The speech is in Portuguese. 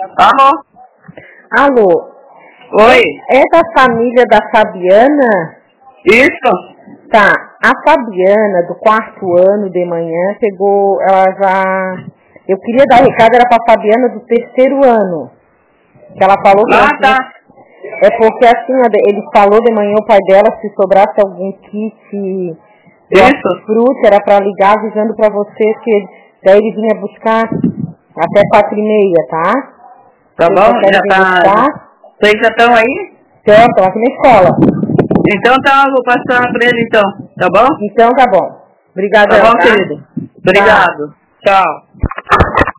Alô? Alô? Oi? É da família da Fabiana? Isso? Tá, a Fabiana, do 4º ano de manhã, pegou, ela já... Eu queria dar recado, era pra Fabiana do 3º ano. Que ela falou que... Tá. É porque assim, ele falou de manhã o pai dela, se sobrasse algum kit de hortifruti, era pra ligar avisando pra vocês que daí ele vinha buscar até 4h30, tá? Tá bom? Já tá... Buscar. Vocês já estão aí? Estão aqui na escola. Então tá, eu vou passar pra ele então, tá bom? Então tá bom. Obrigada. Tá bom, querido? Obrigado. Tchau.